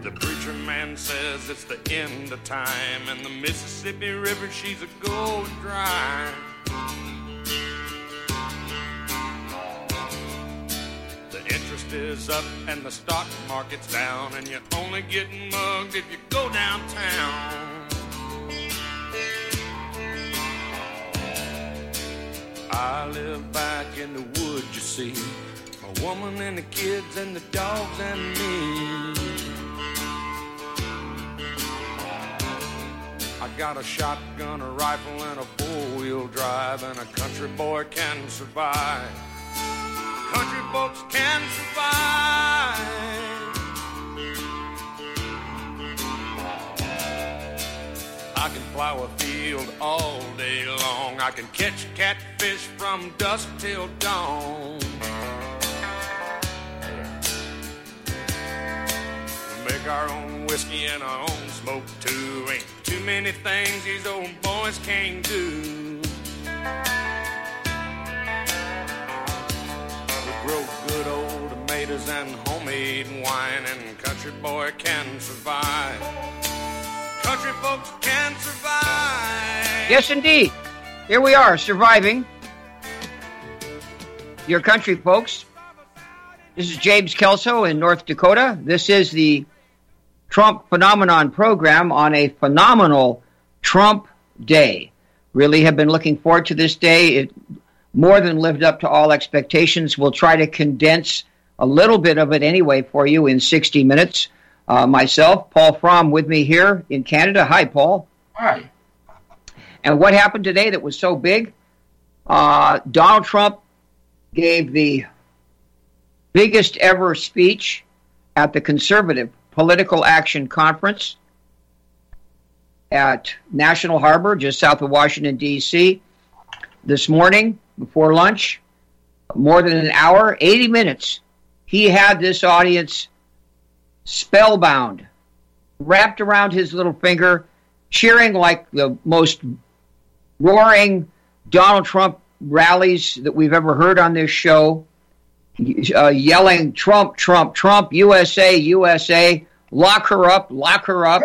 The preacher man says it's the end of time, and the Mississippi River, she's a going dry. The interest is up and the stock market's down, and you're only getting mugged if you go downtown. I live back in the woods, you see, a woman and the kids and the dogs and me. I got a shotgun, a rifle, and a four-wheel drive, and a country boy can survive. Country folks can survive. I can plow a field all day long. I can catch catfish from dusk till dawn. We make our own whiskey and our own smoke too. Ain't too many things these old boys can't do. We grow good old tomatoes and homemade wine, and country boy can survive. Country folks can survive. Yes, indeed. Here we are, surviving. Your country folks. This is James Kelso in North Dakota. This is the Trump Phenomenon program on a phenomenal Trump day. Really have been looking forward to this day. It more than lived up to all expectations. We'll try to condense a little bit of it anyway for you in 60 minutes. Myself, Paul Fromm, with me here in Canada. Hi, Paul. Hi. And what happened today that was so big? Donald Trump gave the biggest ever speech at the Conservative Political Action Conference at National Harbor, just south of Washington, D.C. This morning, before lunch, more than an hour, 80 minutes, he had this audience spellbound, wrapped around his little finger, cheering like the most roaring Donald Trump rallies that we've ever heard on this show, yelling, Trump, Trump, Trump, USA, USA, lock her up, lock her up.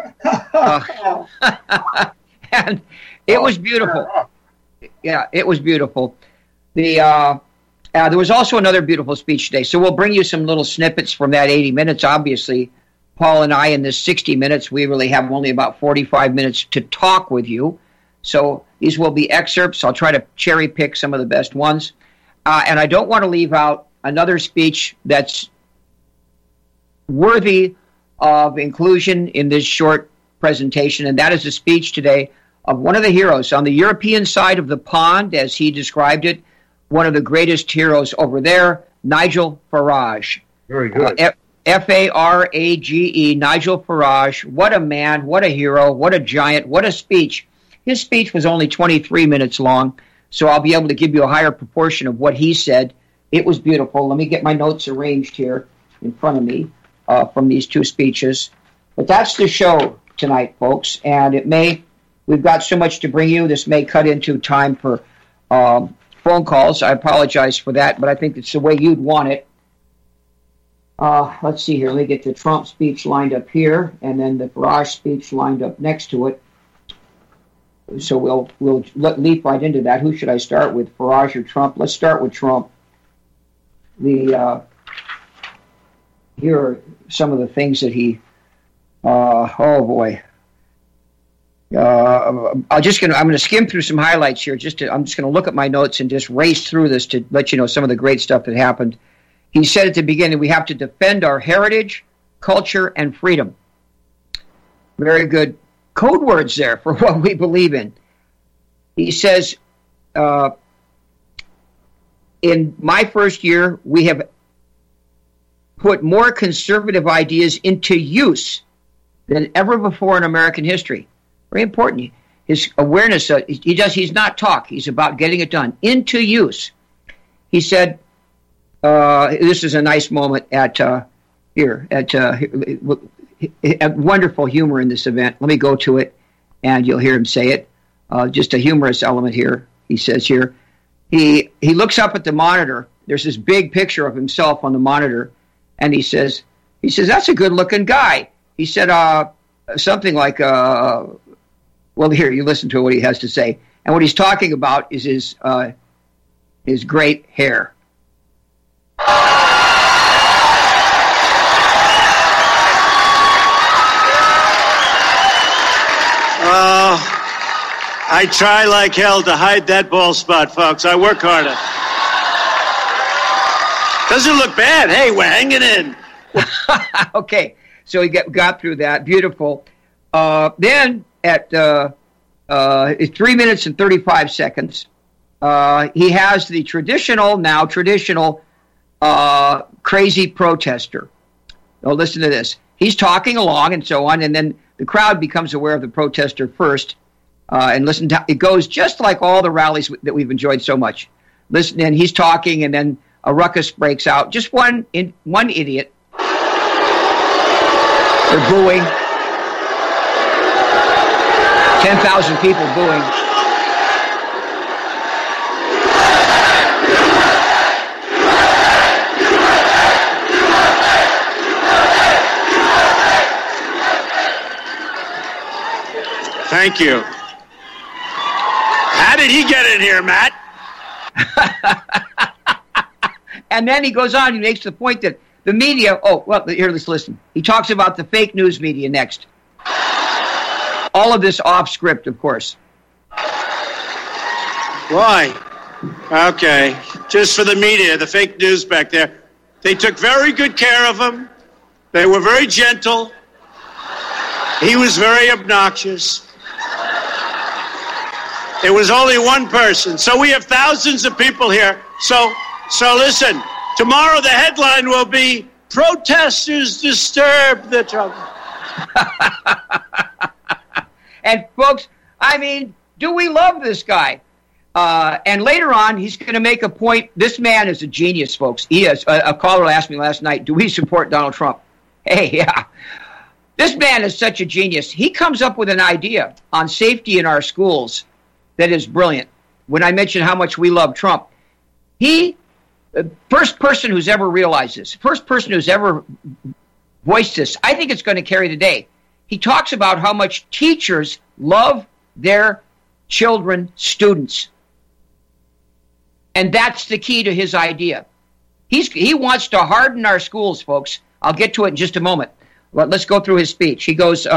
And it was beautiful. Yeah, it was beautiful. There was also another beautiful speech today, so we'll bring you some little snippets from that 80 minutes. Obviously, Paul and I, in this 60 minutes, we really have only about 45 minutes to talk with you. So these will be excerpts. I'll try to cherry pick some of the best ones. And I don't want to leave out another speech that's worthy of inclusion in this short presentation, and that is a speech today of one of the heroes on the European side of the pond, as he described it, one of the greatest heroes over there, Nigel Farage. Very good. Farage, Nigel Farage. What a man, what a hero, what a giant, what a speech. His speech was only 23 minutes long, so I'll be able to give you a higher proportion of what he said. It was beautiful. Let me get my notes arranged here in front of me from these two speeches. But that's the show tonight, folks, and we've got so much to bring you. This may cut into time for phone calls. I apologize for that, but I think it's the way you'd want it. Let's see here. Let me get the Trump speech lined up here, and then the Farage speech lined up next to it. So we'll leap right into that. Who should I start with, Farage or Trump? Let's start with Trump. Here are some of the things that he. Oh boy. I'm going to skim through some highlights here. I'm just going to look at my notes and just race through this to let you know some of the great stuff that happened. He said at the beginning, we have to defend our heritage, culture, and freedom. Very good code words there for what we believe in. He says, in my first year, we have put more conservative ideas into use than ever before in American history. Very important. His awareness, he's not talk. He's about getting it done. Into use. He said, this is a nice moment at wonderful humor in this event. Let me go to it, and you'll hear him say it. Just a humorous element here. He says here, he looks up at the monitor. There's this big picture of himself on the monitor, and he says, that's a good-looking guy. He said something like, well, here, you listen to what he has to say. And what he's talking about is his great hair. I try like hell to hide that bald spot, folks. I work harder. Doesn't look bad. Hey, we're hanging in. Okay, so he got through that. Beautiful. Then at 3 minutes and 35 seconds, he has the traditional crazy protester. Now listen to this. He's talking along and so on, and then the crowd becomes aware of the protester first. And listen to it goes just like all the rallies that we've enjoyed so much. Listen, and he's talking, and then a ruckus breaks out. Just one idiot. They're booing. 10,000 people booing. Thank you. How did he get in here, Matt? And then he goes on, he makes the point that the media, here, let's listen. He talks about the fake news media next. All of this off script, of course. Why? Okay. Just for the media, the fake news back there. They took very good care of him. They were very gentle. He was very obnoxious. There was only one person. So we have thousands of people here. So listen, tomorrow the headline will be, protesters disturb the Trump. And folks, I mean, do we love this guy? And later on, he's going to make a point. This man is a genius, folks. He is. A caller asked me last night, do we support Donald Trump? Hey, yeah. This man is such a genius. He comes up with an idea on safety in our schools that is brilliant. When I mentioned how much we love Trump, first person who's ever realized this, first person who's ever voiced this, I think it's going to carry the day. He talks about how much teachers love their children, students. And that's the key to his idea. He wants to harden our schools, folks. I'll get to it in just a moment. But let's go through his speech. He goes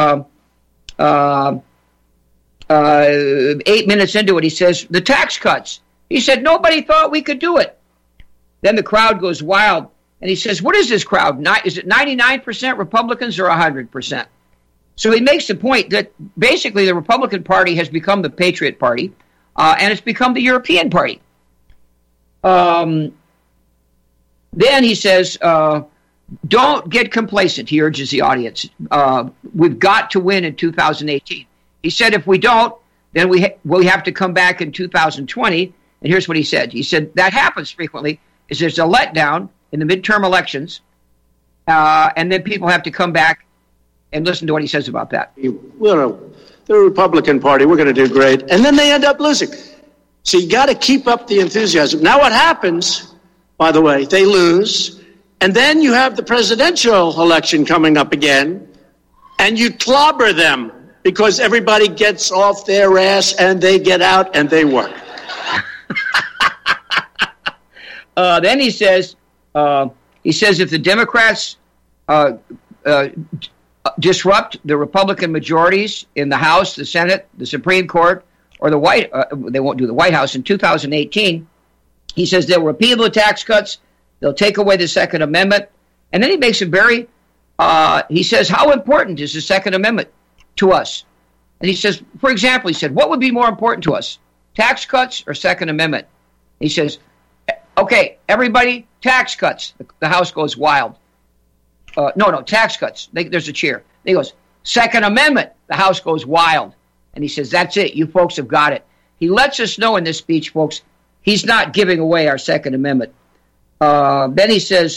8 minutes into it, he says, the tax cuts. He said, nobody thought we could do it. Then the crowd goes wild. And he says, what is this crowd? Is it 99% Republicans or 100%? So he makes the point that basically the Republican Party has become the Patriot Party, and it's become the European Party. Then he says, don't get complacent, he urges the audience. We've got to win in 2018. He said if we don't, then we have to come back in 2020. And here's what he said. He said that happens frequently, is there's a letdown in the midterm elections, and then people have to come back and listen to what he says about that. The Republican Party, we're going to do great. And then they end up losing. So you got to keep up the enthusiasm. Now what happens, by the way, they lose, and then you have the presidential election coming up again, and you clobber them because everybody gets off their ass and they get out and they work. Then he says if the Democrats disrupt the Republican majorities in the House, the Senate, the Supreme Court, or they won't do the White House in 2018. He says they'll repeal the tax cuts, they'll take away the Second Amendment, and then he makes a he says, how important is the Second Amendment to us? And he says, for example, he said, what would be more important to us, tax cuts or Second Amendment? He says, okay, everybody, tax cuts. The House goes wild. No, tax cuts. There's a cheer. He goes, Second Amendment. The House goes wild. And he says, that's it. You folks have got it. He lets us know in this speech, folks, he's not giving away our Second Amendment. Then he says,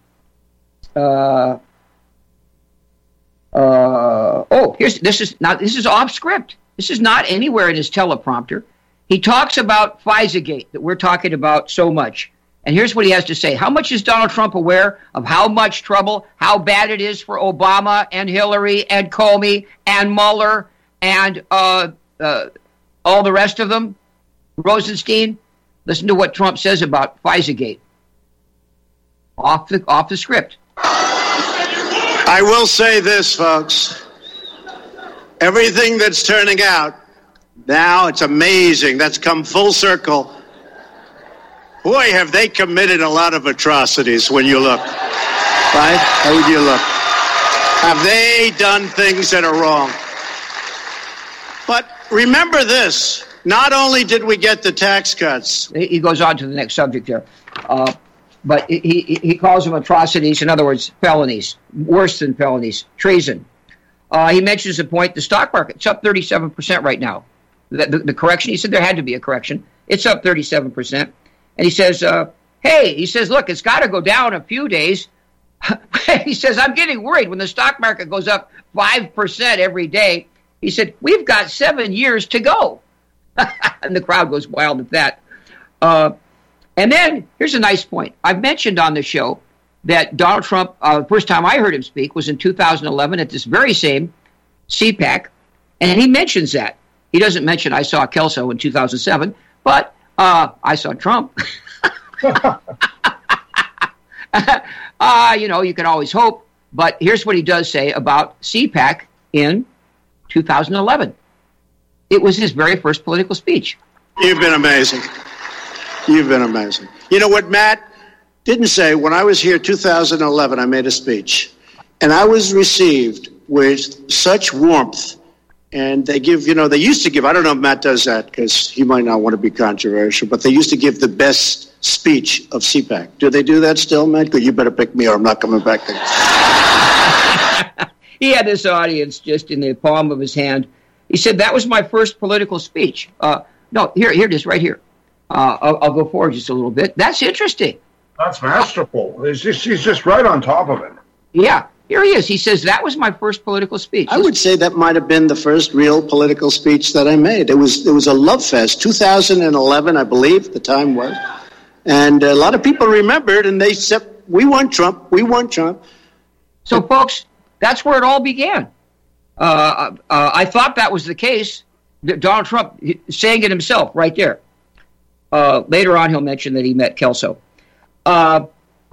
this is off script. This is not anywhere in his teleprompter. He talks about FISA-gate that we're talking about so much. And here's what he has to say. How much is Donald Trump aware of how much trouble, how bad it is for Obama and Hillary and Comey and Mueller and all the rest of them? Rosenstein? Listen to what Trump says about FISA-gate. Off the script. I will say this, folks. Everything that's turning out now, it's amazing. That's come full circle. Boy, have they committed a lot of atrocities when you look. Right? How would you look? Have they done things that are wrong? But remember this. Not only did we get the tax cuts. He goes on to the next subject there. But he calls them atrocities. In other words, felonies. Worse than felonies. Treason. He mentions the point, the stock market's up 37% right now. The correction, he said there had to be a correction. It's up 37%. And he says, look, it's got to go down a few days. He says, I'm getting worried when the stock market goes up 5% every day. He said, we've got 7 years to go. And the crowd goes wild at that. And then here's a nice point. I've mentioned on the show that Donald Trump, first time I heard him speak was in 2011 at this very same CPAC. And he mentions that. He doesn't mention I saw Kelso in 2007, but I saw Trump. You can always hope. But here's what he does say about CPAC in 2011. It was his very first political speech. You've been amazing. You've been amazing. You know what Matt didn't say? When I was here 2011, I made a speech. And I was received with such warmth. And they used to give, I don't know if Matt does that because he might not want to be controversial, but they used to give the best speech of CPAC. Do they do that still, Matt? Good, you better pick me or I'm not coming back there. He had this audience just in the palm of his hand. He said, that was my first political speech. No, here it is right here. I'll go forward just a little bit. That's interesting. That's masterful. He's just right on top of it. Yeah. Here he is. He says, that was my first political speech. I would say that might have been the first real political speech that I made. It was a love fest. 2011, I believe, the time was. And a lot of people remembered, and they said, we want Trump. We want Trump. So, folks, that's where it all began. I thought that was the case. Donald Trump saying it himself right there. Later on, he'll mention that he met Kelso. And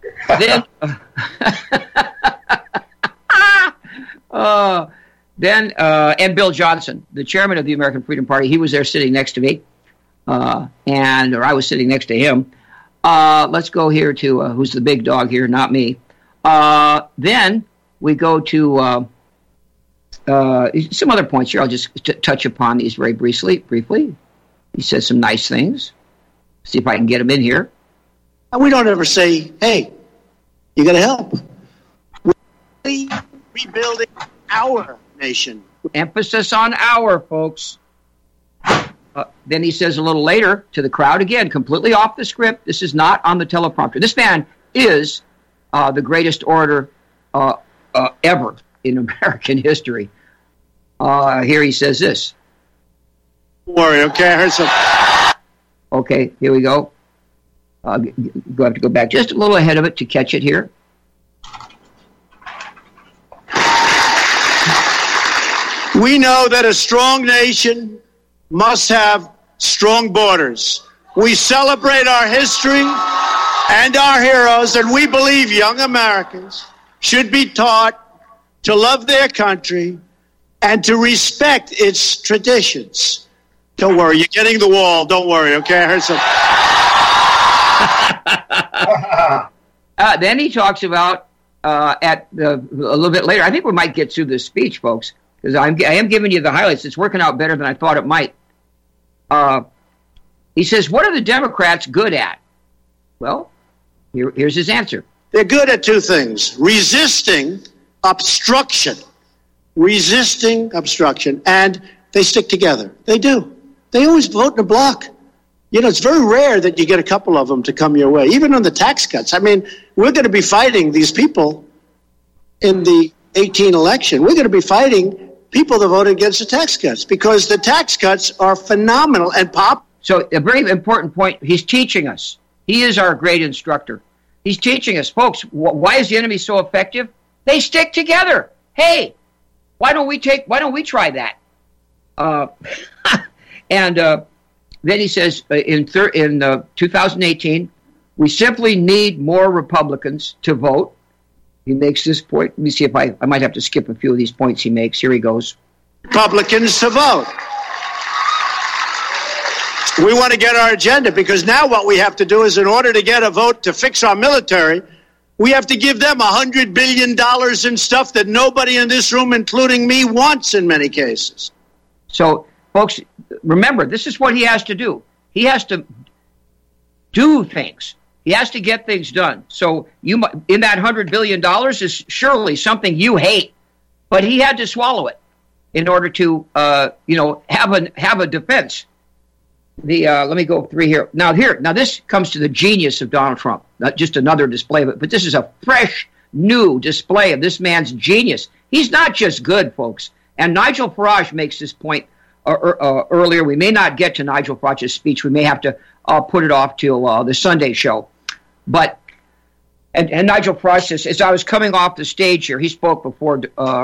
Bill Johnson, the chairman of the American Freedom Party, he was there sitting next to me, or I was sitting next to him. Let's go here to who's the big dog here, not me. Then we go to some other points here. I'll just touch upon these very briefly. He says some nice things. See if I can get him in here. And we don't ever say, hey, you got to help. We're rebuilding our nation. Emphasis on our, folks. Then he says a little later to the crowd, again, completely off the script. This is not on the teleprompter. This man is the greatest orator ever in American history. Here he says this. Don't worry, okay? I heard some. Okay, here we go. Have to go back just a little ahead of it to catch it here. We know that a strong nation must have strong borders. We celebrate our history and our heroes, and we believe young Americans should be taught to love their country and to respect its traditions. Don't worry, you're getting the wall. Don't worry, okay? I heard some. Then he talks about a little bit later. I think we might get through this speech, folks, because I am giving you the highlights. It's working out better than I thought it might. He says, what are the Democrats good at? Well, here's his answer. They're good at two things: resisting obstruction, and they stick together. They do. They always vote in a block. You know, it's very rare that you get a couple of them to come your way, even on the tax cuts. I mean, we're going to be fighting these people in the 2018 election. We're going to be fighting people that voted against the tax cuts because the tax cuts are phenomenal and pop. So a very important point. He's teaching us. He is our great instructor. He's teaching us, folks, why is the enemy so effective? They stick together. Hey, why don't we try that? And then he says in 2018, we simply need more Republicans to vote. He makes this point. Let me see if I might have to skip a few of these points he makes. Here he goes. Republicans to vote. We want to get our agenda, because now what we have to do is, in order to get a vote to fix our military, we have to give them $100 billion in stuff that nobody in this room, including me, wants in many cases. So, folks, remember, this is what he has to do. He has to do things. He has to get things done. So in that $100 billion is surely something you hate, but he had to swallow it in order to, have a defense. Let me go through here. Now this comes to the genius of Donald Trump. Not just another display of it, but this is a fresh, new display of this man's genius. He's not just good, folks. And Nigel Farage makes this point earlier. We may not get to Nigel Farage's speech. We may have to put it off till the Sunday show. But and Nigel Farage says, as I was coming off the stage here, he spoke before,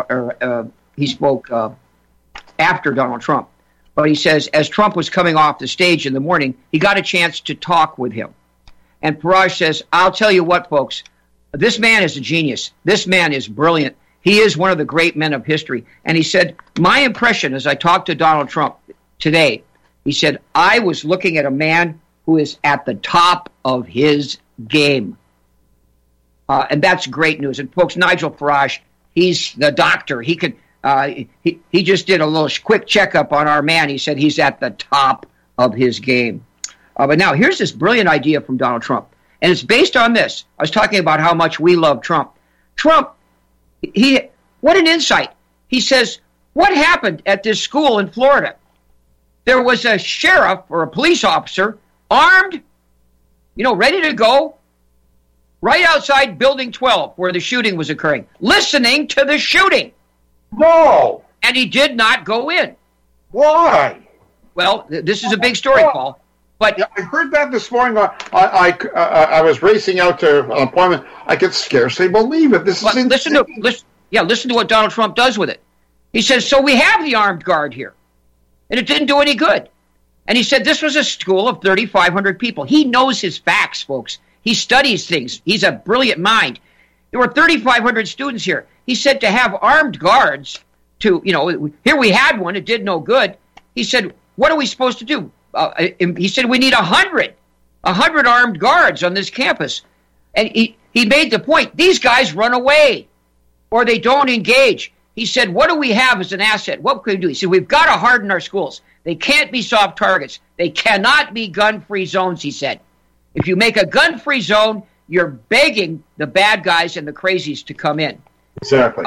he spoke after Donald Trump. But he says, as Trump was coming off the stage in the morning, he got a chance to talk with him. And Farage says, I'll tell you what, folks, this man is a genius. This man is brilliant. He is one of the great men of history. And he said, my impression as I talked to Donald Trump today, he said, I was looking at a man who is at the top of his game. And that's great news. And folks, Nigel Farage, he's the doctor. He could... He just did a little quick checkup on our man. He said he's at the top of his game. But now here's this brilliant idea from Donald Trump. And it's based on this. I was talking about how much we love Trump. Trump, what an insight. He says, what happened at this school in Florida? There was a sheriff or a police officer armed, ready to go, right outside Building 12 where the shooting was occurring, listening to the shooting. No. And he did not go in. Why? Well, this is a big story, Paul. But yeah, I heard that this morning. I was racing out to an appointment. I could scarcely believe it. This is insane. Listen to what Donald Trump does with it. He says, so we have the armed guard here. And it didn't do any good. And he said this was a school of 3,500 people. He knows his facts, folks. He studies things. He's a brilliant mind. There were 3,500 students here. He said to have armed guards to, here we had one. It did no good. He said, what are we supposed to do? He said, we need 100 armed guards on this campus. And he made the point, these guys run away or they don't engage. He said, what do we have as an asset? What can we do? He said, we've got to harden our schools. They can't be soft targets. They cannot be gun-free zones, he said. If you make a gun-free zone, you're begging the bad guys and the crazies to come in. Exactly.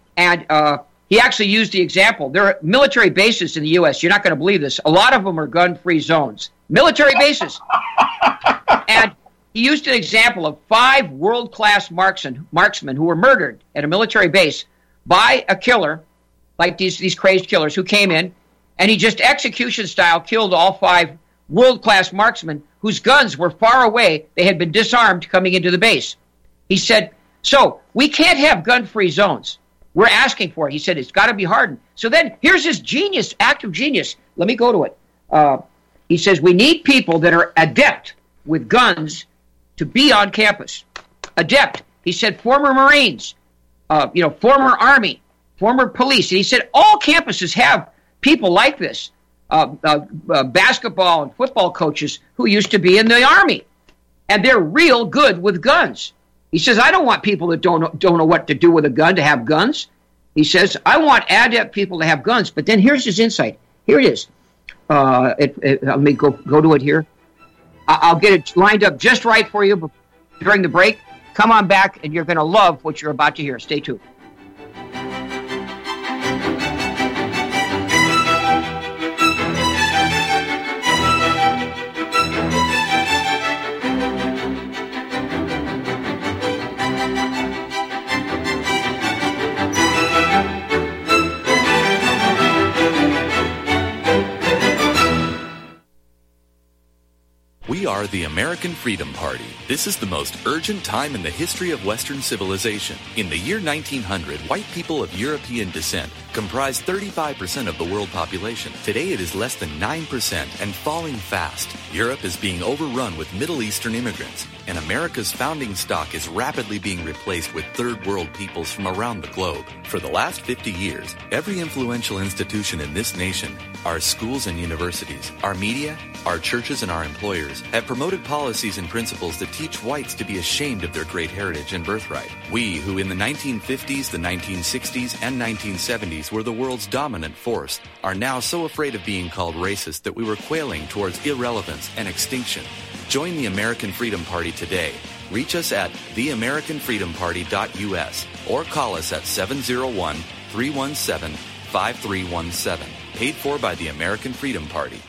He actually used the example. There are military bases in the U.S. You're not going to believe this. A lot of them are gun-free zones. Military bases. And he used an example of 5 world-class marksmen who were murdered at a military base by a killer, like these crazed killers who came in, and he just execution-style killed all 5 world-class marksmen whose guns were far away. They had been disarmed coming into the base. He said, so we can't have gun-free zones. We're asking for it. He said it's got to be hardened. So then here's his genius, act of genius. Let me go to it. He says we need people that are adept with guns to be on campus. Adept. He said former Marines, former Army, former police. And he said all campuses have people like this. Basketball and football coaches who used to be in the Army. And they're real good with guns. He says, I don't want people that don't know what to do with a gun to have guns. He says, I want adept people to have guns. But then here's his insight. Here it is. Let me go to it here. I'll get it lined up just right for you during the break. Come on back, and you're going to love what you're about to hear. Stay tuned. We are are the American Freedom Party. This is the most urgent time in the history of Western civilization. In the year 1900, white people of European descent comprised 35% of the world population. Today it is less than 9% and falling fast. Europe is being overrun with Middle Eastern immigrants, and America's founding stock is rapidly being replaced with third world peoples from around the globe. For the last 50 years, every influential institution in this nation, our schools and universities, our media, our churches and our employers have promoted policies and principles that teach whites to be ashamed of their great heritage and birthright. We, who in the 1950s, the 1960s, and 1970s were the world's dominant force, are now so afraid of being called racist that we were quailing towards irrelevance and extinction. Join the American Freedom Party today. Reach us at theamericanfreedomparty.us or call us at 701-317-5317. Paid for by the American Freedom Party.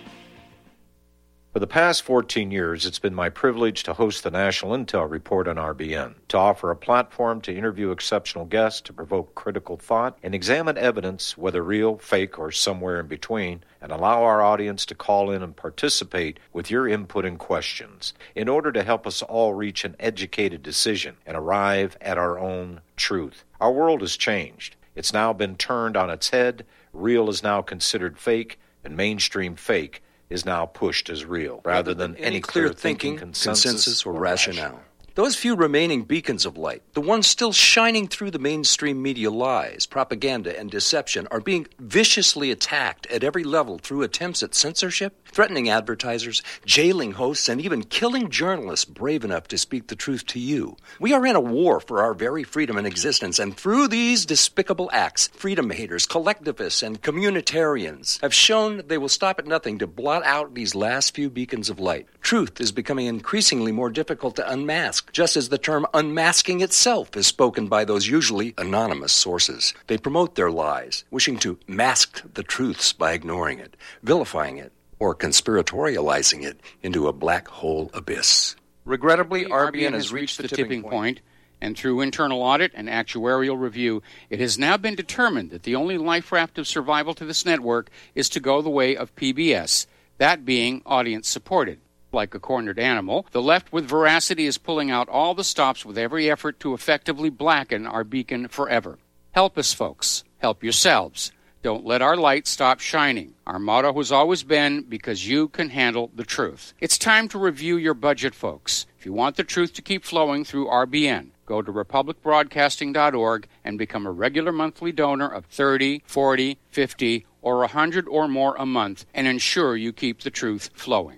For the past 14 years, it's been my privilege to host the National Intel Report on RBN, to offer a platform to interview exceptional guests, to provoke critical thought, and examine evidence, whether real, fake, or somewhere in between, and allow our audience to call in and participate with your input and questions in order to help us all reach an educated decision and arrive at our own truth. Our world has changed. It's now been turned on its head. Real is now considered fake, and mainstream fake is now pushed as real, rather than any clear thinking, consensus, or rationale. Those few remaining beacons of light, the ones still shining through the mainstream media lies, propaganda, and deception, are being viciously attacked at every level through attempts at censorship, threatening advertisers, jailing hosts, and even killing journalists brave enough to speak the truth to you. We are in a war for our very freedom and existence, and through these despicable acts, freedom haters, collectivists, and communitarians have shown they will stop at nothing to blot out these last few beacons of light. Truth is becoming increasingly more difficult to unmask, just as the term unmasking itself is spoken by those usually anonymous sources. They promote their lies, wishing to mask the truths by ignoring it, vilifying it, or conspiratorializing it into a black hole abyss. Regrettably, RBN has reached the tipping point, and through internal audit and actuarial review, it has now been determined that the only life raft of survival to this network is to go the way of PBS, that being audience-supported. Like a cornered animal, the left with veracity is pulling out all the stops with every effort to effectively blacken our beacon forever. Help us, folks. Help yourselves. Don't let our light stop shining. Our motto has always been, because you can handle the truth. It's time to review your budget, folks. If you want the truth to keep flowing through RBN, go to republicbroadcasting.org and become a regular monthly donor of $30, $40, $50, or $100 or more a month and ensure you keep the truth flowing.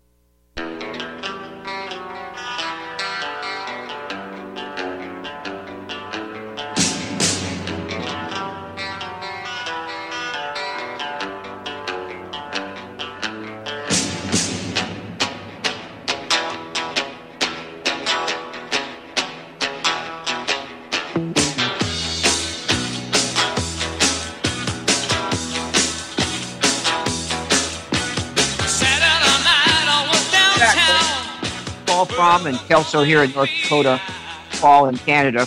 From and Kelso here in North Dakota, Paul in Canada.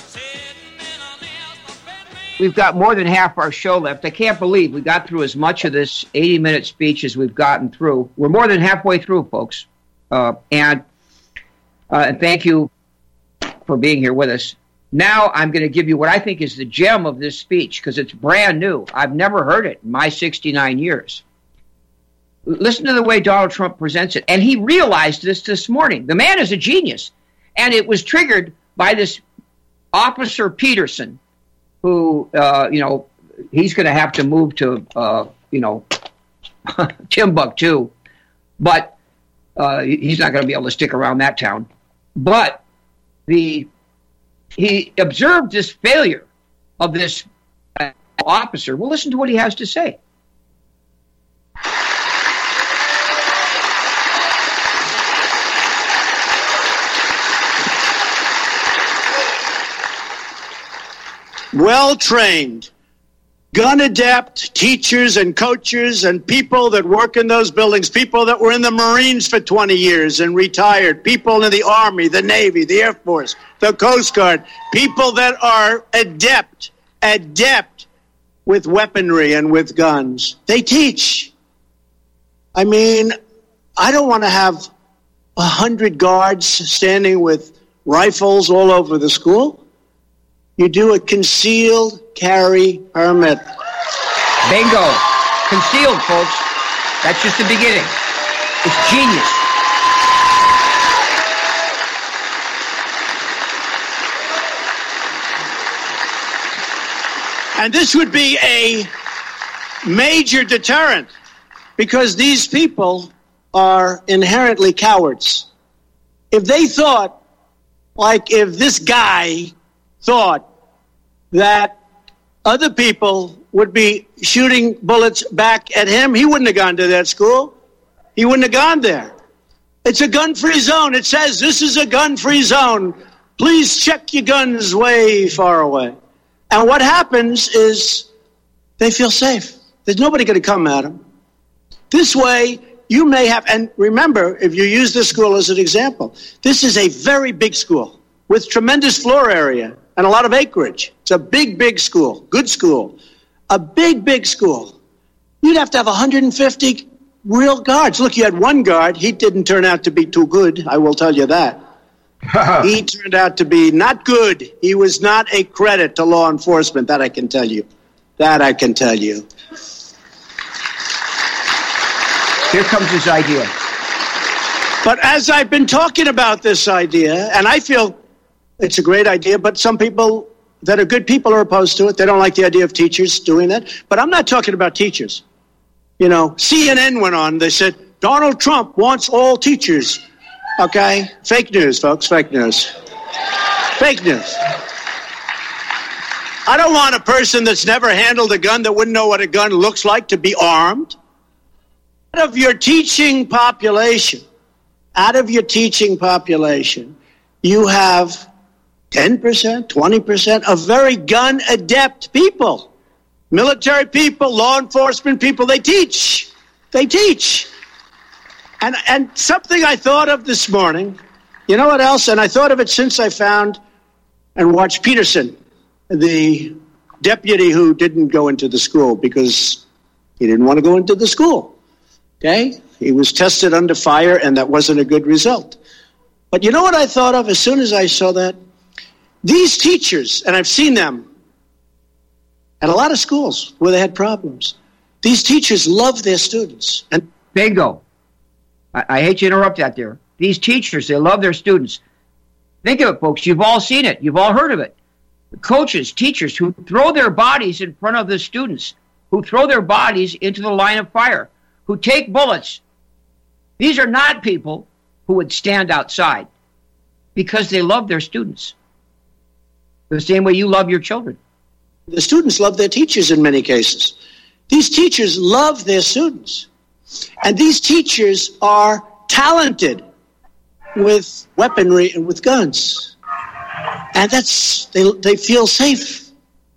We've got more than half our show left. I can't believe we got through as much of this 80-minute speech as we've gotten through. We're more than halfway through, folks. And thank you for being here with us. Now I'm going to give you what I think is the gem of this speech, because it's brand new. I've never heard it in my 69 years. Listen to the way Donald Trump presents it. And he realized this morning. The man is a genius. And it was triggered by this Officer Peterson, who, he's going to have to move to, Timbuktu. But he's not going to be able to stick around that town. But he observed this failure of this officer. Well, listen to what he has to say. Well-trained, gun-adept teachers and coaches and people that work in those buildings, people that were in the Marines for 20 years and retired, people in the Army, the Navy, the Air Force, the Coast Guard, people that are adept with weaponry and with guns. They teach. I mean, I don't want to have 100 guards standing with rifles all over the school. You do a concealed carry permit. Bingo. Concealed, folks. That's just the beginning. It's genius. And this would be a major deterrent because these people are inherently cowards. If they thought, like if this guy thought that other people would be shooting bullets back at him, he wouldn't have gone to that school. He wouldn't have gone there. It's a gun-free zone. It says this is a gun-free zone. Please check your guns way far away. And what happens is they feel safe. There's nobody going to come at them. This way, you may have, and remember, if you use this school as an example, this is a very big school with tremendous floor area and a lot of acreage. It's a big, big school, good school, a big, big school. You'd have to have 150 real guards. Look, you had one guard. He didn't turn out to be too good, I will tell you that. He turned out to be not good. He was not a credit to law enforcement. That I can tell you. That I can tell you. Here comes his idea. But as I've been talking about this idea, and I feel it's a great idea, but some people that are good people are opposed to it. They don't like the idea of teachers doing that. But I'm not talking about teachers. You know, CNN went on. They said, Donald Trump wants all teachers. Okay? Fake news, folks. Fake news. Fake news. I don't want a person that's never handled a gun, that wouldn't know what a gun looks like, to be armed. Out of your teaching population, you have 10%, 20% of very gun-adept people. Military people, law enforcement people, they teach. They teach. And something I thought of this morning, you know what else? And I thought of it since I found and watched Peterson, the deputy who didn't go into the school because he didn't want to go into the school. Okay? He was tested under fire, and that wasn't a good result. But you know what I thought of as soon as I saw that? These teachers, and I've seen them at a lot of schools where they had problems, these teachers love their students. And Bingo. I hate to interrupt that there. These teachers, they love their students. Think of it, folks. You've all seen it. You've all heard of it. The coaches, teachers who throw their bodies in front of the students, who throw their bodies into the line of fire, who take bullets. These are not people who would stand outside because they love their students. The same way you love your children. The students love their teachers in many cases. These teachers love their students. And these teachers are talented with weaponry and with guns. And they feel safe.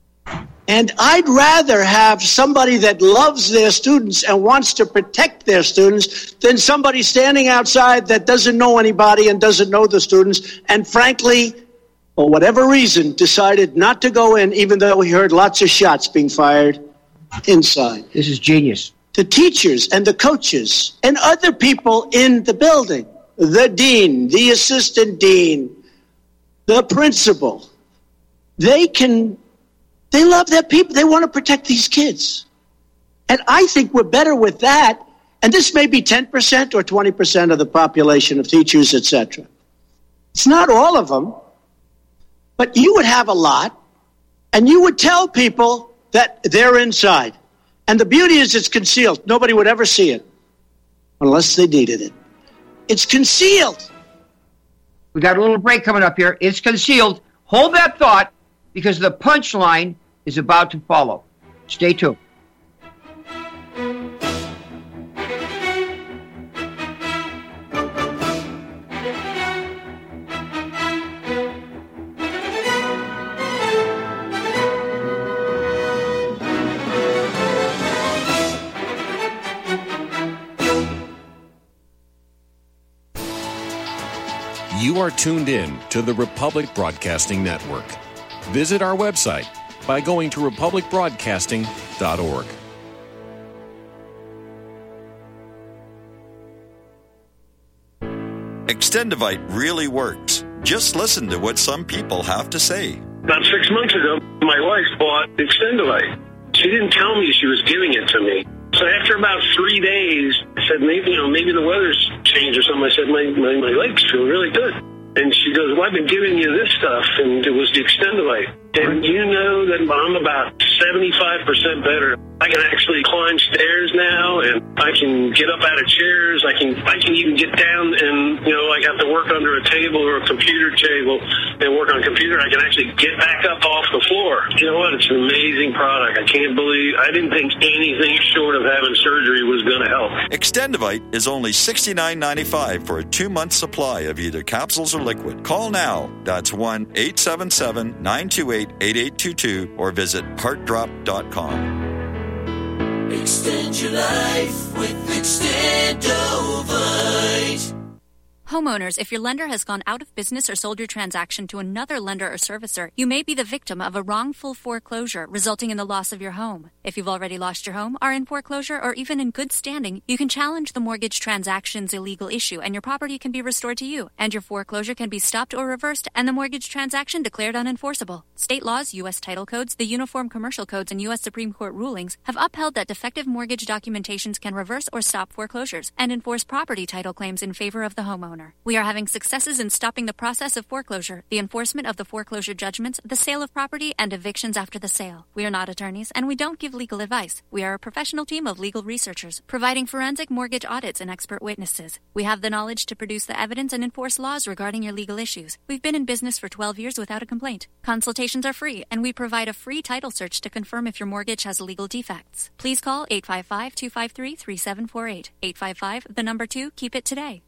And I'd rather have somebody that loves their students and wants to protect their students than somebody standing outside that doesn't know anybody and doesn't know the students and frankly, for whatever reason, decided not to go in even though he heard lots of shots being fired inside. This is genius. The teachers and the coaches and other people in the building, the dean, the assistant dean, the principal, they love their people. They want to protect these kids. And I think we're better with that. And this may be 10% or 20% of the population of teachers, etc. It's not all of them, but you would have a lot, and you would tell people that they're inside. And the beauty is it's concealed. Nobody would ever see it unless they needed it. It's concealed. We got a little break coming up here. It's concealed. Hold that thought because the punchline is about to follow. Stay tuned. You are tuned in to the Republic Broadcasting Network. Visit our website by going to republicbroadcasting.org. Extendivite really works. Just listen to what some people have to say. About 6 months ago, my wife bought Extendivite. She didn't tell me she was giving it to me. So after about 3 days, I said, maybe the weather's changed or something. I said, my legs feel really good. And she goes, well, I've been giving you this stuff, and it was the Extendivite. And you know that I'm about 75% better. I can actually climb stairs now, and I can get up out of chairs. I can even get down and, I have to work under a table or a computer table and work on a computer. I can actually get back up off the floor. You know what? It's an amazing product. I didn't think anything short of having surgery was going to help. Extendivite is only $69.95 for a 2-month supply of either capsules or liquid. Call now. That's 1-877-928-8822 or visit heartdrop.com. Extend your life with Extendovite. Homeowners, if your lender has gone out of business or sold your transaction to another lender or servicer, you may be the victim of a wrongful foreclosure resulting in the loss of your home. If you've already lost your home, are in foreclosure, or even in good standing, you can challenge the mortgage transaction's illegal issue and your property can be restored to you, and your foreclosure can be stopped or reversed and the mortgage transaction declared unenforceable. State laws, U.S. title codes, the Uniform Commercial Codes, and U.S. Supreme Court rulings have upheld that defective mortgage documentations can reverse or stop foreclosures and enforce property title claims in favor of the homeowner. We are having successes in stopping the process of foreclosure, the enforcement of the foreclosure judgments, the sale of property, and evictions after the sale. We are not attorneys, and we don't give legal advice. We are a professional team of legal researchers, providing forensic mortgage audits and expert witnesses. We have the knowledge to produce the evidence and enforce laws regarding your legal issues. We've been in business for 12 years without a complaint. Consultations are free, and we provide a free title search to confirm if your mortgage has legal defects. Please call 855-253-3748. 855, keep it today.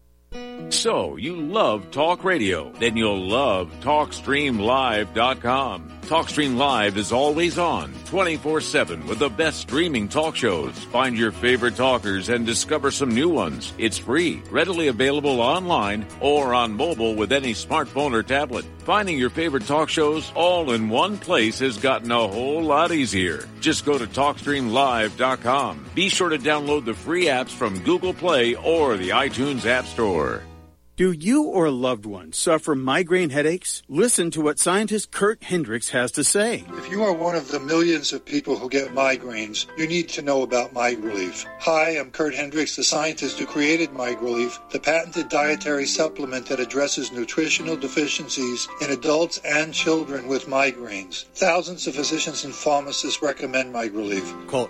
So, you love talk radio? Then you'll love TalkStreamLive.com. TalkStream Live is always on, 24/7, with the best streaming talk shows. Find your favorite talkers and discover some new ones. It's free, readily available online or on mobile with any smartphone or tablet. Finding your favorite talk shows all in one place has gotten a whole lot easier. Just go to TalkStreamLive.com. Be sure to download the free apps from Google Play or the iTunes App Store. Do you or a loved one suffer migraine headaches? Listen to what scientist Kurt Hendricks has to say. If you are one of the millions of people who get migraines, you need to know about MigRelief. Hi, I'm Kurt Hendricks, the scientist who created MigRelief, the patented dietary supplement that addresses nutritional deficiencies in adults and children with migraines. Thousands of physicians and pharmacists recommend MigRelief. Call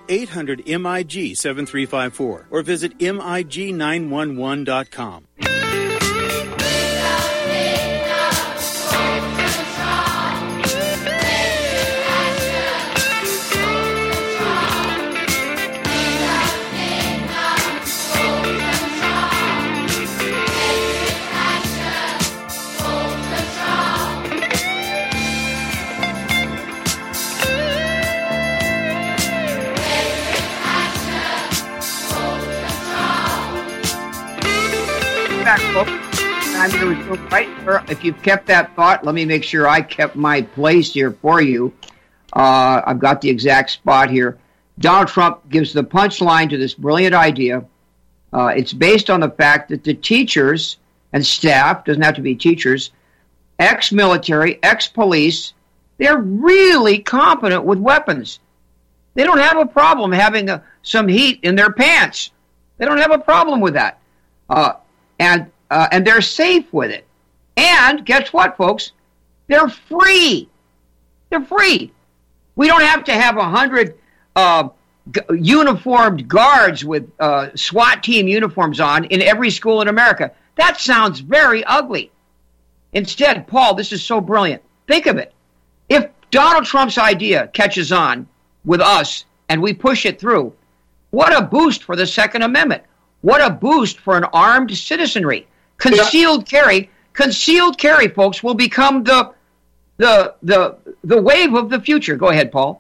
800-MIG-7354 or visit MIG911.com. Back, folks. I'm going to go right for, if you've kept that thought, let me make sure I kept my place here for you. I've got the exact spot here. Donald Trump gives the punchline to this brilliant idea. It's based on the fact that the teachers and staff, doesn't have to be teachers, ex-military, ex-police, they're really competent with weapons. They don't have a problem having some heat in their pants. They don't have a problem with that. And they're safe with it. And guess what, folks? They're free. They're free. We don't have to have 100 uniformed guards with SWAT team uniforms on in every school in America. That sounds very ugly. Instead, Paul, this is so brilliant. Think of it. If Donald Trump's idea catches on with us and we push it through, what a boost for the Second Amendment. What a boost for an armed citizenry. Concealed carry, folks, will become the wave of the future. Go ahead, Paul.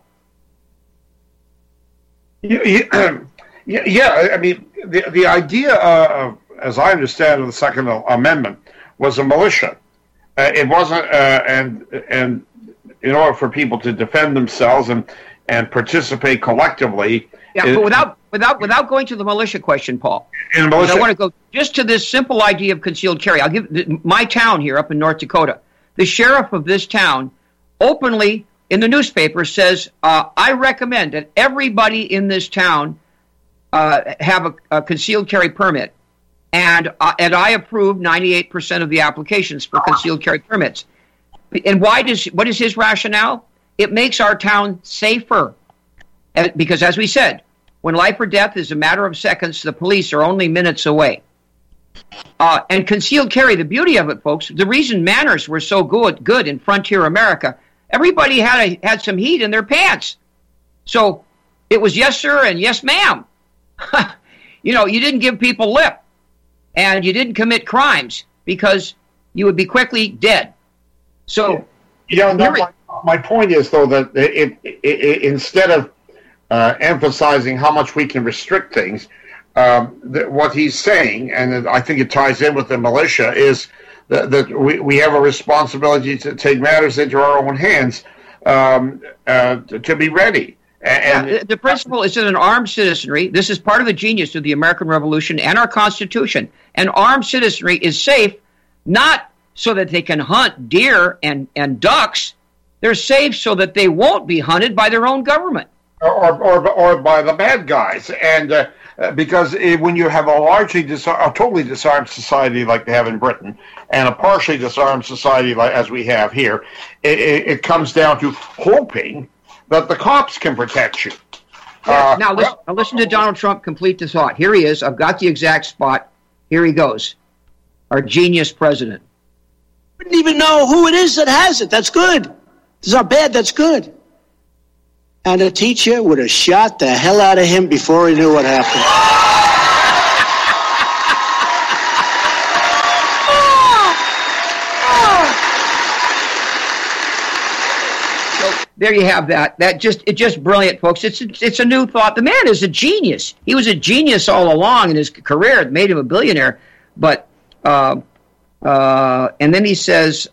Yeah, I mean, the idea of, as I understand of the Second Amendment, was a militia. It wasn't, and in order for people to defend themselves, and and participate collectively. Yeah, but without going to the militia question, Paul. I want to go just to this simple idea of concealed carry. I'll give my town here up in North Dakota. The sheriff of this town openly in the newspaper says, I recommend that everybody in this town have a concealed carry permit. And I approve 98% of the applications for concealed carry permits. And what is his rationale? It makes our town safer. Because as we said, when life or death is a matter of seconds, the police are only minutes away. And concealed carry, the beauty of it, folks, the reason manners were so good in frontier America, everybody had some heat in their pants. So it was yes, sir, and yes, ma'am. You didn't give people lip, and you didn't commit crimes because you would be quickly dead. So, my point is, though, that instead of emphasizing how much we can restrict things, what he's saying, and I think it ties in with the militia, is that we have a responsibility to take matters into our own hands to be ready. And the principle is that an armed citizenry, this is part of the genius of the American Revolution and our Constitution, an armed citizenry is safe not so that they can hunt deer and ducks. They're safe so that they won't be hunted by their own government. Or by the bad guys. And because when you have a totally disarmed society like they have in Britain, and a partially disarmed society like as we have here, it comes down to hoping that the cops can protect you. Now listen to Donald Trump complete the thought. Here he is. I've got the exact spot. Here he goes. Our genius president. Wouldn't even know who it is that has it. That's good. This is not bad. That's good. And a teacher would have shot the hell out of him before he knew what happened. There you have that. It's just brilliant, folks. It's a new thought. The man is a genius. He was a genius all along in his career. It made him a billionaire. But and then he says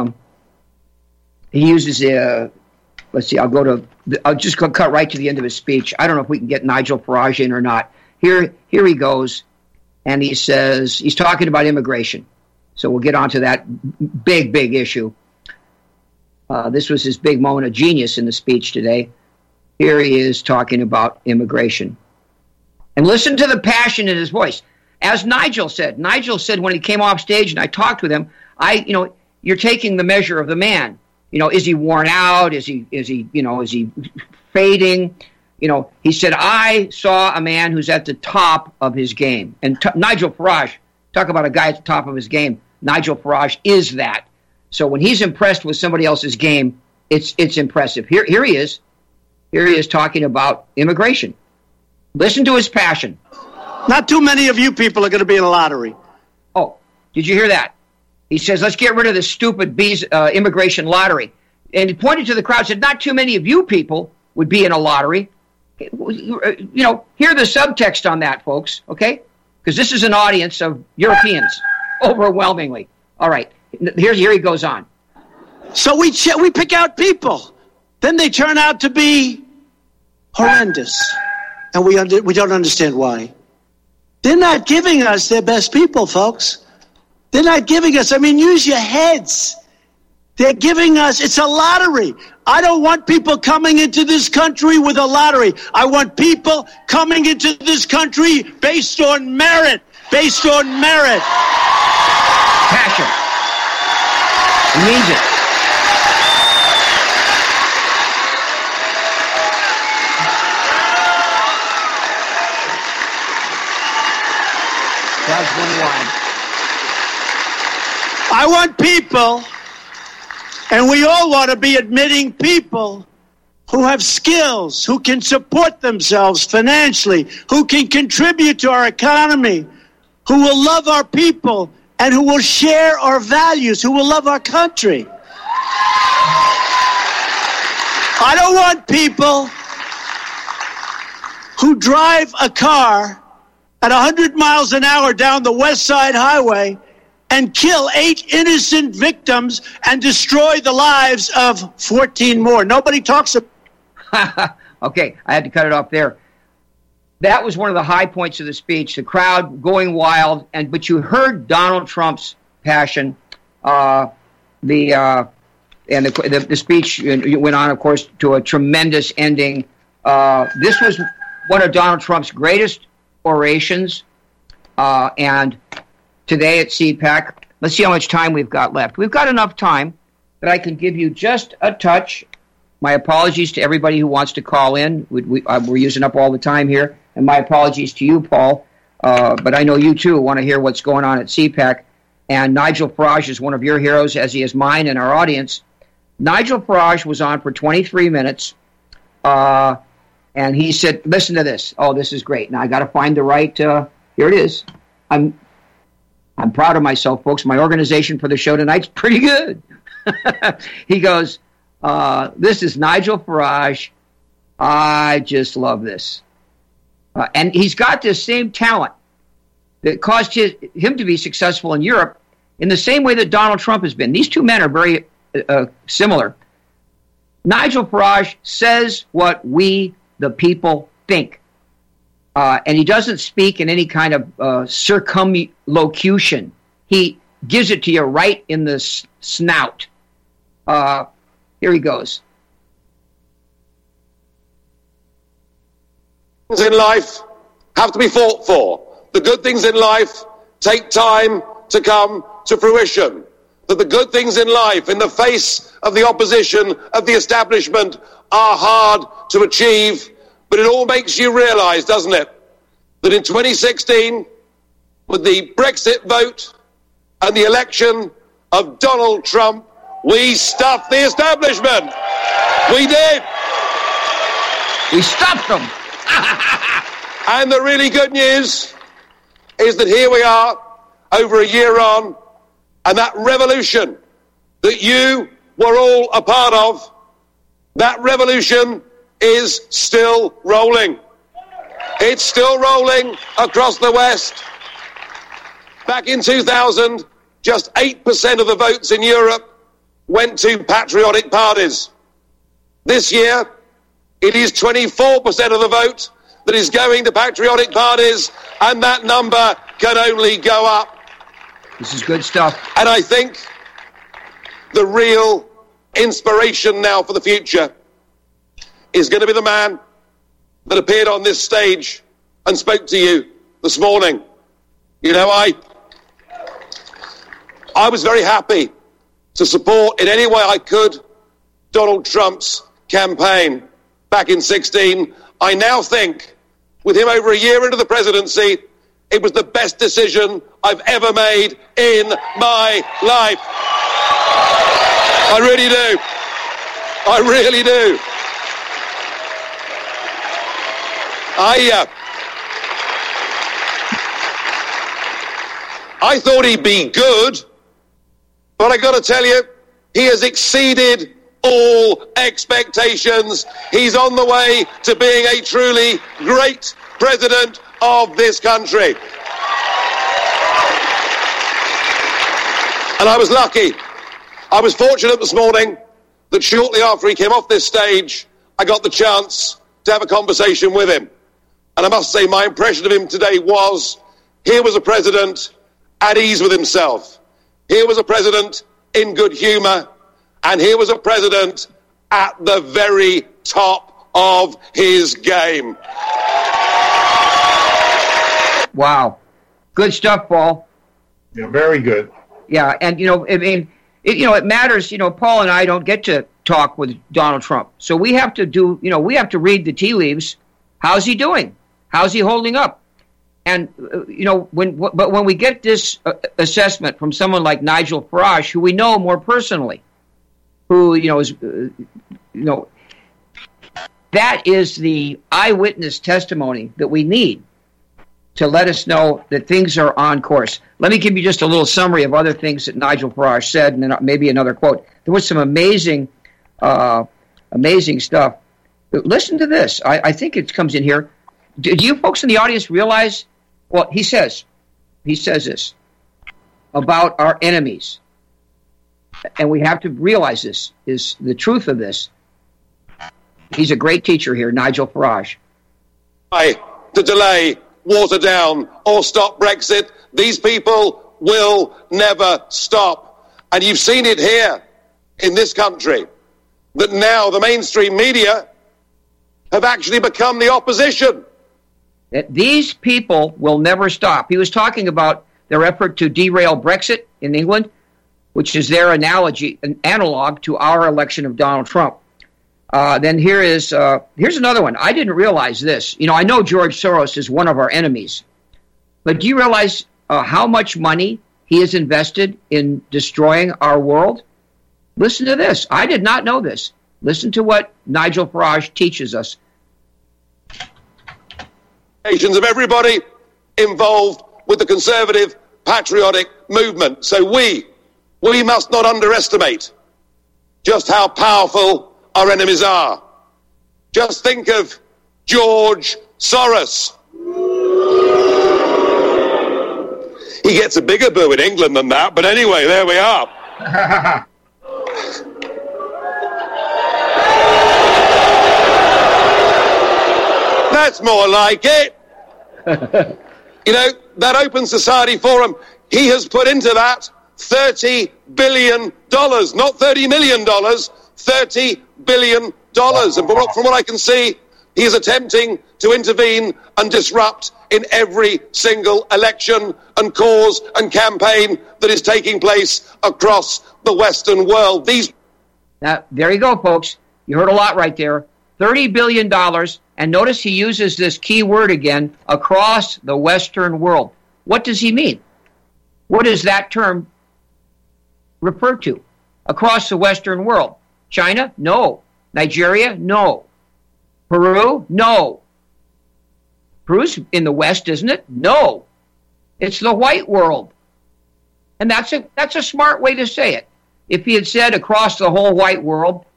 he uses let's see. I'll just go cut right to the end of his speech. I don't know if we can get Nigel Farage in or not. Here he goes, and he says he's talking about immigration. So we'll get on to that big issue. This was his big moment of genius in the speech today. Here he is talking about immigration. And listen to the passion in his voice. As Nigel said when he came off stage and I talked with him, you're taking the measure of the man. Is he worn out? Is he fading? He said, I saw a man who's at the top of his game. And Nigel Farage, talk about a guy at the top of his game. Nigel Farage is that. So when he's impressed with somebody else's game, it's impressive. Here he is. Here he is talking about immigration. Listen to his passion. Not too many of you people are going to be in a lottery. Oh, did you hear that? He says, let's get rid of this stupid immigration lottery. And he pointed to the crowd and said, not too many of you people would be in a lottery. Hear the subtext on that, folks, okay? Because this is an audience of Europeans, overwhelmingly. All right, here he goes on. So we pick out people. Then they turn out to be horrendous. And we don't understand why. They're not giving us their best people, folks. They're not giving us, use your heads. They're giving us, it's a lottery. I don't want people coming into this country with a lottery. I want people coming into this country based on merit. Based on merit. Passion. He means it. That's one line. I want people, and we all want to be admitting people who have skills, who can support themselves financially, who can contribute to our economy, who will love our people, and who will share our values, who will love our country. I don't want people who drive a car at 100 miles an hour down the West Side Highway and kill 8 innocent victims and destroy the lives of 14 more. Nobody talks about Okay, I had to cut it off there. That was one of the high points of the speech, the crowd going wild, but you heard Donald Trump's passion. The speech went on, of course, to a tremendous ending. This was one of Donald Trump's greatest orations, and today at CPAC, let's see how much time we've got left. We've got enough time that I can give you just a touch. My apologies to everybody who wants to call in. We're using up all the time here, and my apologies to you, Paul. But I know you, too, want to hear what's going on at CPAC. And Nigel Farage is one of your heroes, as he is mine and our audience. Nigel Farage was on for 23 minutes, and he said, listen to this. Oh, this is great. Now, I got to find the right, here it is. I'm proud of myself, folks. My organization for the show tonight's pretty good. He goes, this is Nigel Farage. I just love this. And he's got this same talent that caused him to be successful in Europe in the same way that Donald Trump has been. These two men are very similar. Nigel Farage says what we, the people, think. And he doesn't speak in any kind of circumlocution. He gives it to you right in the snout. Here he goes. In life have to be fought for. The good things in life take time to come to fruition. That the good things in life, in the face of the opposition of the establishment, are hard to achieve. But it all makes you realise, doesn't it, that in 2016, with the Brexit vote and the election of Donald Trump, we stuffed the establishment. We did. We stuffed them. And the really good news is that here we are, over a year on, and that revolution that you were all a part of, that revolution is still rolling. It's still rolling across the West. Back in 2000, just 8% of the votes in Europe went to patriotic parties. This year, it is 24% of the vote that is going to patriotic parties, and that number can only go up. This is good stuff. And I think the real inspiration now for the future is going to be the man that appeared on this stage and spoke to you this morning. You know, I was very happy to support in any way I could Donald Trump's campaign back in 2016. I now think, with him over a year into the presidency, it was the best decision I've ever made in my life. I really do. I really do. I thought he'd be good, but I got to tell you, he has exceeded all expectations. He's on the way to being a truly great president of this country. And I was lucky. I was fortunate this morning that shortly after he came off this stage, I got the chance to have a conversation with him. And I must say, my impression of him today was, here was a president at ease with himself. Here was a president in good humour. And here was a president at the very top of his game. Wow. Good stuff, Paul. Yeah, very good. Yeah, and, it matters. Paul and I don't get to talk with Donald Trump. So we have to we have to read the tea leaves. How's he doing? How's he holding up? And, when we get this assessment from someone like Nigel Farage, who we know more personally, who, that is the eyewitness testimony that we need to let us know that things are on course. Let me give you just a little summary of other things that Nigel Farage said, and then maybe another quote. There was some amazing stuff. Listen to this. I think it comes in here. Do you folks in the audience realize what he says? He says this about our enemies. And we have to realize this is the truth of this. He's a great teacher here, Nigel Farage. To delay, water down, or stop Brexit. These people will never stop. And you've seen it here in this country, that now the mainstream media have actually become the opposition. That these people will never stop. He was talking about their effort to derail Brexit in England, which is their an analog to our election of Donald Trump. Then here's another one. I didn't realize this. I know George Soros is one of our enemies, but do you realize how much money he has invested in destroying our world? Listen to this. I did not know this. Listen to what Nigel Farage teaches us. Of everybody involved with the conservative patriotic movement. So we must not underestimate just how powerful our enemies are. Just think of George Soros. He gets a bigger boo in England than that, but anyway, there we are. That's more like it. That Open Society Forum, he has put into that $30 billion, not $30 million, $30 billion. And from what I can see, he is attempting to intervene and disrupt in every single election and cause and campaign that is taking place across the Western world. Now, there you go, folks. You heard a lot right there. $30 billion. And notice he uses this key word again, across the Western world. What does he mean? What does that term refer to? Across the Western world. China? No. Nigeria? No. Peru? No. Peru's in the West, isn't it? No. It's the white world. And that's a smart way to say it. If he had said across the whole white world,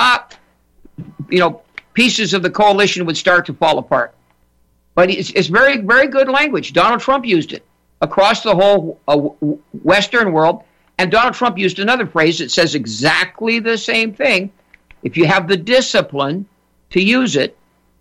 pieces of the coalition would start to fall apart. But it's very, very good language. Donald Trump used it across the whole Western world. And Donald Trump used another phrase that says exactly the same thing. If you have the discipline to use it,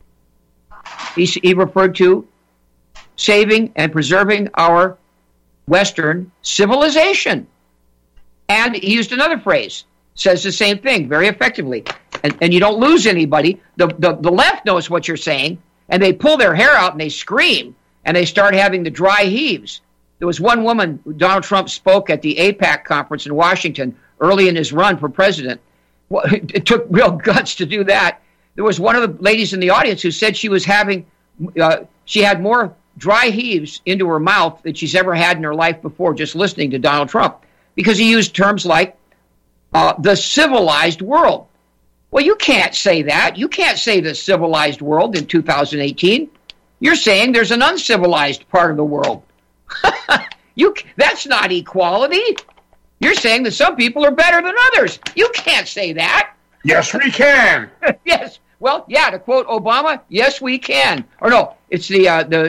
he referred to saving and preserving our Western civilization. And he used another phrase, says the same thing very effectively. And you don't lose anybody. The left knows what you're saying, and they pull their hair out and they scream, and they start having the dry heaves. There was one woman, Donald Trump spoke at the AIPAC conference in Washington early in his run for president. Well, it took real guts to do that. There was one of the ladies in the audience who said she was she had more dry heaves into her mouth than she's ever had in her life before just listening to Donald Trump, because he used terms like the civilized world. Well, you can't say that. You can't say the civilized world in 2018. You're saying there's an uncivilized part of the world. That's not equality. You're saying that some people are better than others. You can't say that. Yes, we can. Yes. Well, yeah, to quote Obama, yes, we can. Or no, it's the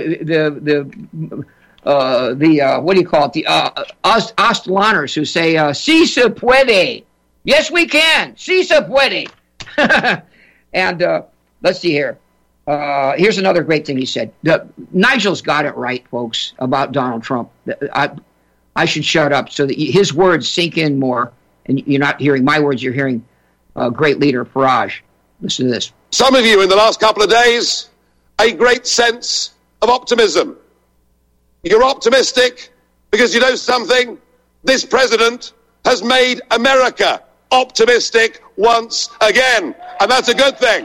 what do you call it? The Aztlaners who say, sí se puede. Yes, we can. Sí se puede. And let's see here. Here's another great thing he said. Nigel's got it right, folks, about Donald Trump. I should shut up so that his words sink in more, and you're not hearing my words, you're hearing great leader Farage. Listen to this. Some of you in the last couple of days, a great sense of optimism. You're optimistic because you know something? This president has made America optimistic once again, and that's a good thing.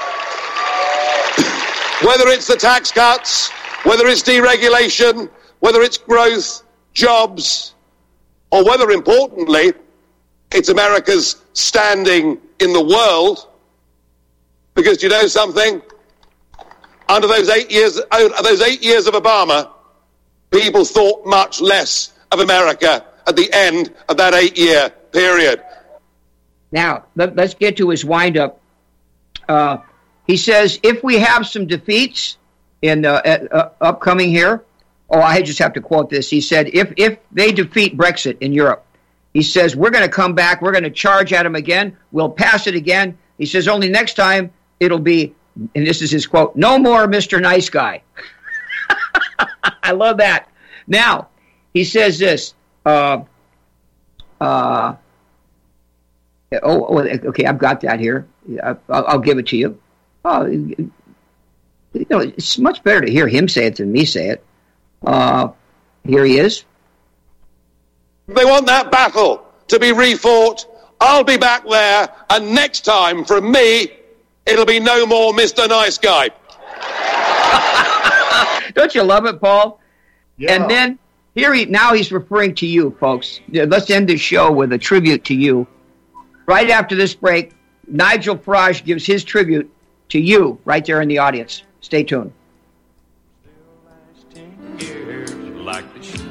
Whether it's the tax cuts, whether it's deregulation, whether it's growth, jobs, or whether, importantly, it's America's standing in the world, because you know something? Under those 8 years of Obama, people thought much less of America at the end of that 8-year period. Now, let's get to his wind-up. He says, if we have some defeats in upcoming here, I just have to quote this. He said, if they defeat Brexit in Europe, he says, we're going to come back, we're going to charge at them again, we'll pass it again. He says, only next time it'll be, and this is his quote, "No more Mr. Nice Guy." I love that. Now, he says this. Okay, I've got that here. I'll give it to you. It's much better to hear him say it than me say it. Here he is. They want that battle to be refought. I'll be back there, and next time, from me, it'll be no more Mr. Nice Guy. Don't you love it, Paul? Yeah. And then now he's referring to you, folks. Let's end this show with a tribute to you. Right after this break, Nigel Farage gives his tribute to you right there in the audience. Stay tuned. Like they should.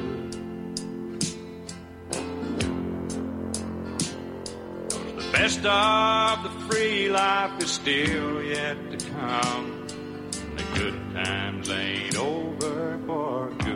Cause the best of the free life is still yet to come. The good times ain't over for good.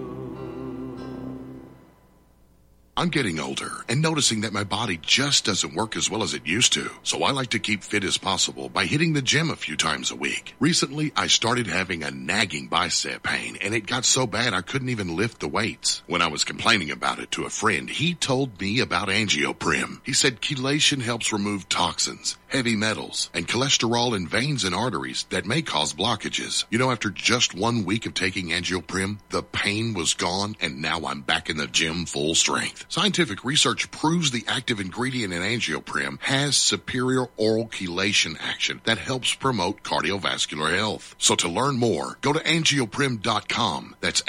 I'm getting older and noticing that my body just doesn't work as well as it used to. So I like to keep fit as possible by hitting the gym a few times a week. Recently, I started having a nagging bicep pain, and it got so bad I couldn't even lift the weights. When I was complaining about it to a friend, he told me about Angioprim. He said chelation helps remove toxins, heavy metals, and cholesterol in veins and arteries that may cause blockages. You know, after just 1 week of taking Angioprim, the pain was gone, and now I'm back in the gym full strength. Scientific research proves the active ingredient in Angioprim has superior oral chelation action that helps promote cardiovascular health. So to learn more, go to angioprim.com. That's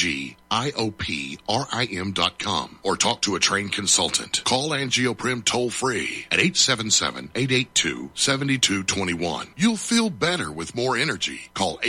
ANGIOPRIM.com, or talk to a trained consultant. Call Angioprim toll free at 877-882-7221. You'll feel better with more energy. Call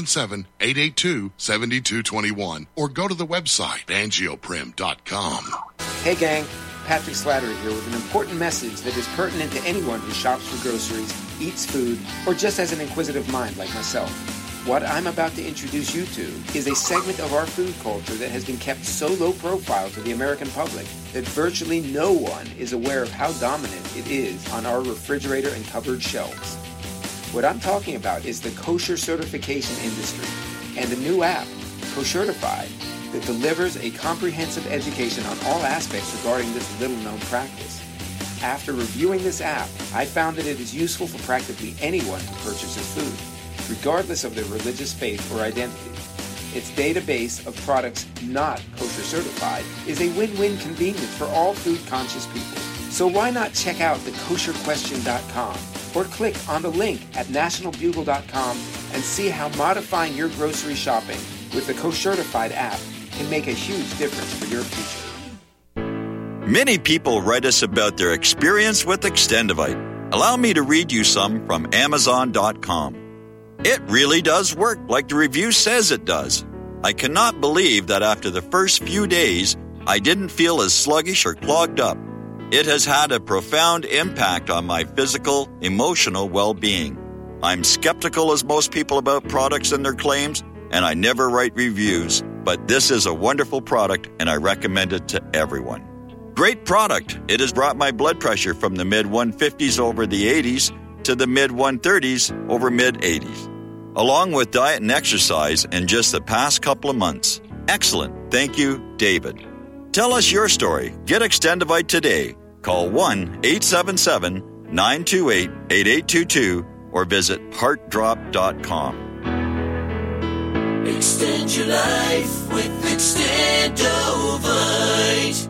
877-882-7221 or go to the website angioprim.com. Hey gang, Patrick Slattery here with an important message that is pertinent to anyone who shops for groceries, eats food, or just has an inquisitive mind like myself. What I'm about to introduce you to is a segment of our food culture that has been kept so low profile to the American public that virtually no one is aware of how dominant it is on our refrigerator and cupboard shelves. What I'm talking about is the kosher certification industry and the new app, Koshertified, that delivers a comprehensive education on all aspects regarding this little-known practice. After reviewing this app, I found that it is useful for practically anyone who purchases food, regardless of their religious faith or identity. Its database of products not kosher certified is a win-win convenience for all food-conscious people. So why not check out thekosherquestion.com or click on the link at nationalbugle.com and see how modifying your grocery shopping with the Koshertified app can make a huge difference for your future. Many people write us about their experience with Extendivite. Allow me to read you some from Amazon.com. It really does work like the review says it does. I cannot believe that after the first few days, I didn't feel as sluggish or clogged up. It has had a profound impact on my physical, emotional well-being. I'm skeptical as most people about products and their claims, and I never write reviews, but this is a wonderful product and I recommend it to everyone. Great product. It has brought my blood pressure from the mid-150s over the 80s to the mid-130s over mid-80s, along with diet and exercise in just the past couple of months. Excellent. Thank you, David. Tell us your story. Get Extendivite today. Call 1-877-928-8822 or visit heartdrop.com. Extend your life with Extendovite.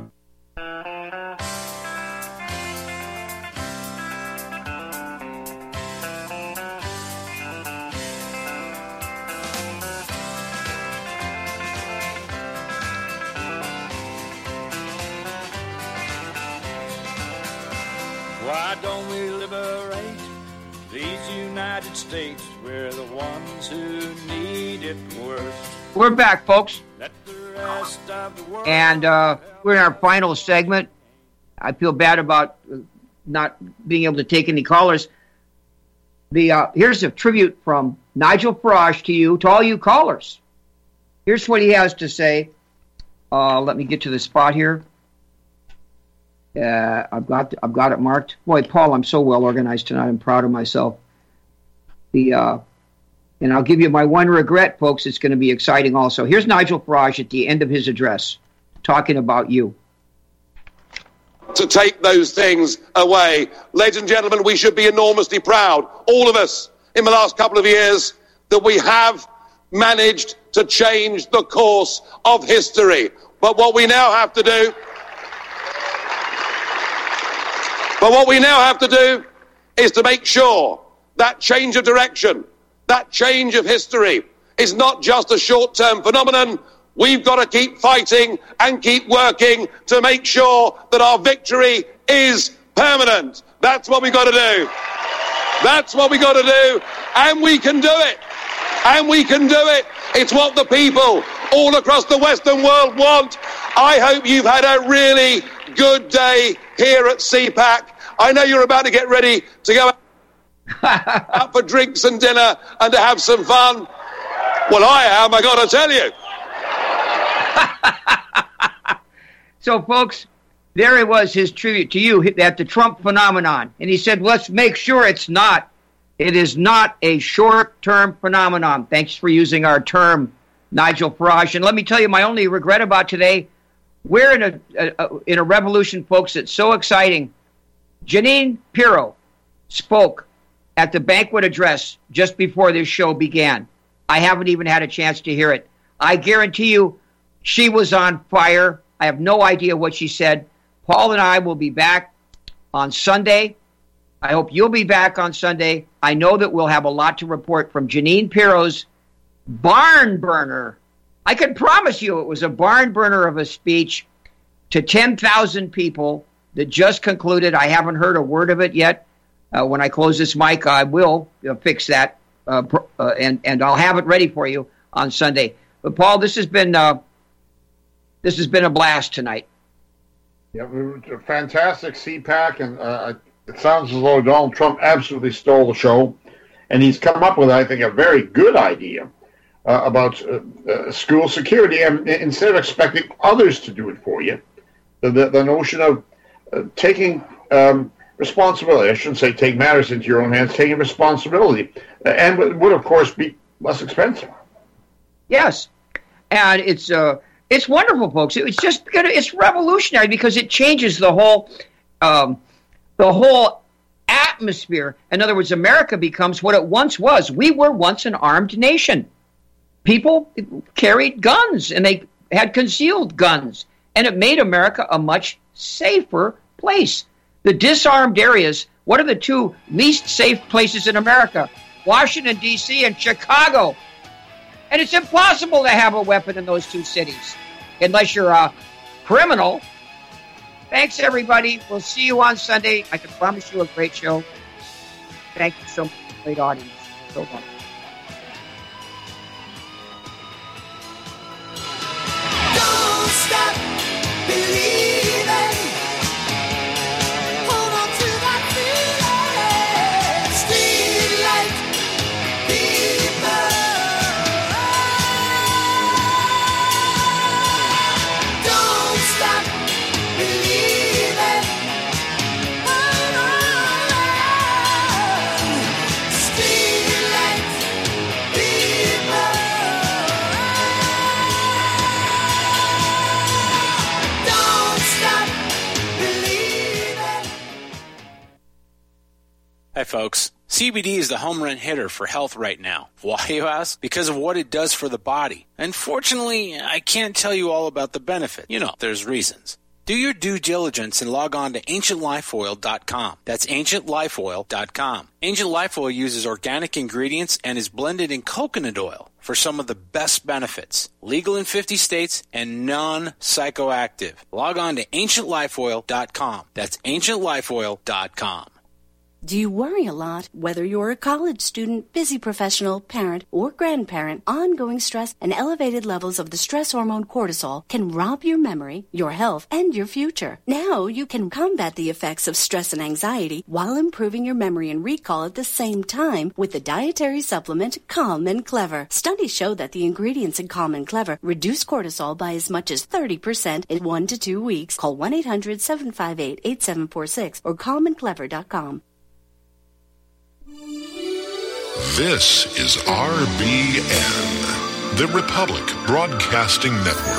Why don't we liberate these United States? We're the ones who need it worst. We're back, folks. Let the rest of the world And we're in our final segment. I feel bad about not being able to take any callers. Here's a tribute from Nigel Farage to you, to all you callers. Here's what he has to say. Let me get to the spot here. I've got it marked. Boy, Paul, I'm so well organized tonight. I'm proud of myself. And I'll give you my one regret, folks. It's going to be exciting also. Here's Nigel Farage at the end of his address, talking about you. To take those things away. Ladies and gentlemen, we should be enormously proud, all of us, in the last couple of years, that we have managed to change the course of history. But what we now have to do is to make sure that change of direction, that change of history is not just a short-term phenomenon. We've got to keep fighting and keep working to make sure that our victory is permanent. That's what we've got to do. That's what we've got to do. And we can do it. And we can do it. It's what the people all across the Western world want. I hope you've had a really good day here at CPAC. I know you're about to get ready to go out for drinks and dinner and to have some fun. Well, I am, I got to tell you. So, folks, there it was, his tribute to you at the Trump phenomenon. And he said, let's make sure it is not a short-term phenomenon. Thanks for using our term, Nigel Farage. And let me tell you, my only regret about today, we're in a revolution, folks, that's so exciting. Jeanine Pirro spoke at the banquet address just before this show began. I haven't even had a chance to hear it. I guarantee you she was on fire. I have no idea what she said. Paul and I will be back on Sunday. I hope you'll be back on Sunday. I know that we'll have a lot to report from Jeanine Pirro's barn burner. I can promise you it was a barn burner of a speech to 10,000 people that just concluded. I haven't heard a word of it yet. When I close this mic, I will fix that, and I'll have it ready for you on Sunday. But Paul, this has been a blast tonight. Yeah, a fantastic CPAC, and it sounds as though Donald Trump absolutely stole the show, and he's come up with, I think, a very good idea about school security, and instead of expecting others to do it for you, the notion of taking responsibility. I shouldn't say take matters into your own hands, taking responsibility, and would, of course, be less expensive. Yes, and it's wonderful, folks. It's revolutionary because it changes the whole atmosphere. In other words, America becomes what it once was. We were once an armed nation. People carried guns, and they had concealed guns, and it made America a much safer place. The disarmed areas, what are the two least safe places in America? Washington, D.C. and Chicago. And it's impossible to have a weapon in those two cities unless you're a criminal. Thanks, everybody. We'll see you on Sunday. I can promise you a great show. Thank you so much. Great audience. So much. Don't stop believing. Hold on to that feeling. Street light people. Don't stop believing. Hold on. Street light people. Hi, folks. CBD is the home run hitter for health right now. Why, you ask? Because of what it does for the body. Unfortunately, I can't tell you all about the benefit. You know, there's reasons. Do your due diligence and log on to AncientLifeOil.com. That's AncientLifeOil.com. Ancient Life Oil uses organic ingredients and is blended in coconut oil for some of the best benefits. Legal in 50 states and non-psychoactive. Log on to AncientLifeOil.com. That's AncientLifeOil.com. Do you worry a lot? Whether you're a college student, busy professional, parent, or grandparent, ongoing stress and elevated levels of the stress hormone cortisol can rob your memory, your health, and your future. Now you can combat the effects of stress and anxiety while improving your memory and recall at the same time with the dietary supplement Calm and Clever. Studies show that the ingredients in Calm and Clever reduce cortisol by as much as 30% in 1 to 2 weeks. Call 1-800-758-8746 or calmandclever.com. This is RBN, the Republic Broadcasting Network.